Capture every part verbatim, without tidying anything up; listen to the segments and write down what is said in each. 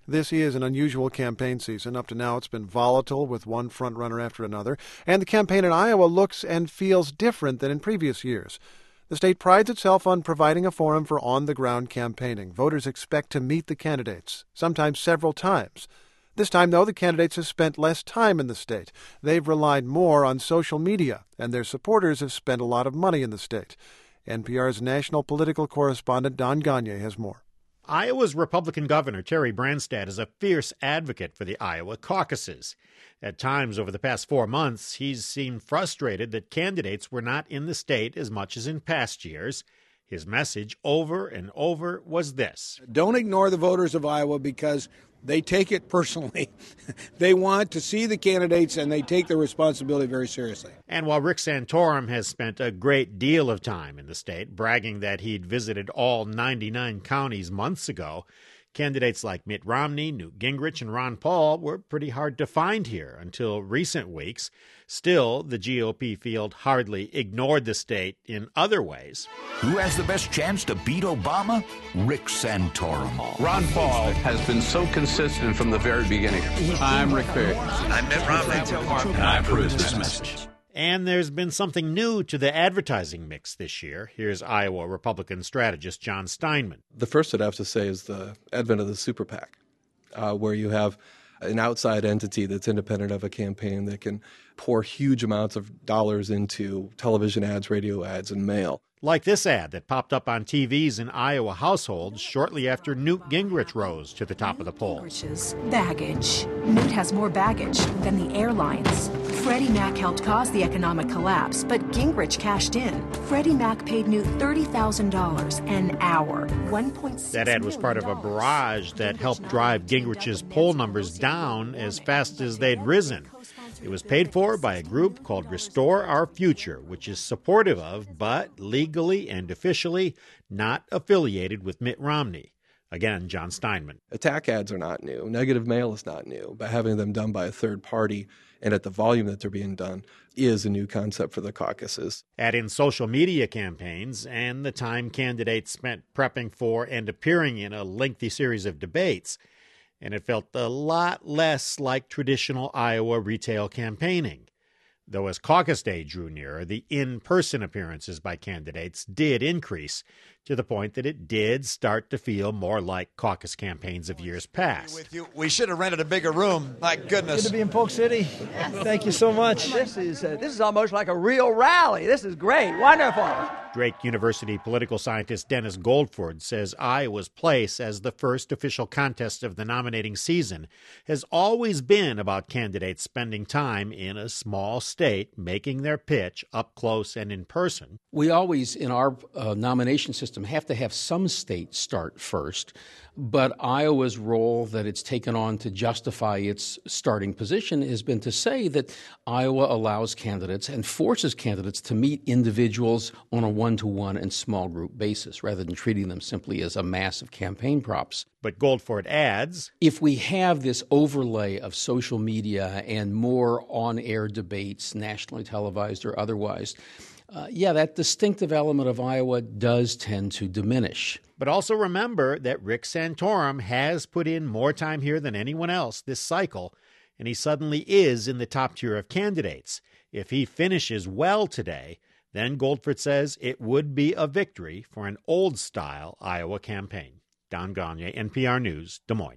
This is an unusual campaign season. Up to now, it's been volatile with one frontrunner after another, and the campaign in Iowa looks and feels different than in previous years. The state prides itself on providing a forum for on-the-ground campaigning. Voters expect to meet the candidates, sometimes several times. This time, though, the candidates have spent less time in the state. They've relied more on social media, and their supporters have spent a lot of money in the state. N P R's national political correspondent Don Gagné has more. Iowa's Republican Governor Terry Branstad is a fierce advocate for the Iowa caucuses. At times over the past four months, he's seemed frustrated that candidates were not in the state as much as in past years. His message over and over was this: don't ignore the voters of Iowa because they take it personally. They want to see the candidates, and they take their responsibility very seriously. And while Rick Santorum has spent a great deal of time in the state, bragging that he'd visited all ninety-nine counties months ago, candidates like Mitt Romney, Newt Gingrich, and Ron Paul were pretty hard to find here until recent weeks. Still, the G O P field hardly ignored the state in other ways. Who has the best chance to beat Obama? Rick Santorum. Ron Paul has been so consistent from the very beginning. I'm Rick Perry. I'm Mitt Romney. And I approve this message. And there's been something new to the advertising mix this year. Here's Iowa Republican strategist John Steinman. The first I'd have to say is the advent of the super PAC, uh, where you have an outside entity that's independent of a campaign that can pour huge amounts of dollars into television ads, radio ads, and mail. Like this ad that popped up on T Vs in Iowa households shortly after Newt Gingrich rose to the top of the poll. Gingrich's baggage. Newt has more baggage than the airlines. Freddie Mac helped cause the economic collapse, but Gingrich cashed in. Freddie Mac paid Newt thirty thousand dollars an hour. one point six That ad was part of a barrage that helped drive Gingrich's poll numbers down as fast as they'd risen. It was paid for by a group called Restore Our Future, which is supportive of, but legally and officially not affiliated with Mitt Romney. Again, John Steinman. Attack ads are not new. Negative mail is not new. But having them done by a third party and at the volume that they're being done is a new concept for the caucuses. Add in social media campaigns and the time candidates spent prepping for and appearing in a lengthy series of debates, and it felt a lot less like traditional Iowa retail campaigning. Though as caucus day drew nearer, the in-person appearances by candidates did increase, to the point that it did start to feel more like caucus campaigns of years past. With you. We should have rented a bigger room. My goodness. Good to be in Polk City. Thank you so much. This is uh, this is almost like a real rally. This is great. Wonderful. Drake University political scientist Dennis Goldford says Iowa's place as the first official contest of the nominating season has always been about candidates spending time in a small state, making their pitch up close and in person. We always, in our uh, nomination system, have to have some states start first. But Iowa's role that it's taken on to justify its starting position has been to say that Iowa allows candidates and forces candidates to meet individuals on a one-to-one and small group basis rather than treating them simply as a mass of campaign props. But Goldford adds, if we have this overlay of social media and more on-air debates, nationally televised or otherwise, Uh, yeah, that distinctive element of Iowa does tend to diminish. But also remember that Rick Santorum has put in more time here than anyone else this cycle, and he suddenly is in the top tier of candidates. If he finishes well today, then Goldford says it would be a victory for an old-style Iowa campaign. Don Gagné, N P R News, Des Moines.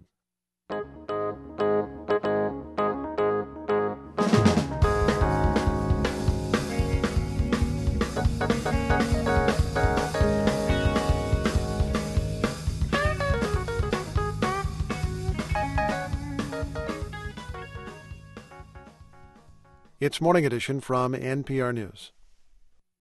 It's Morning Edition from N P R News.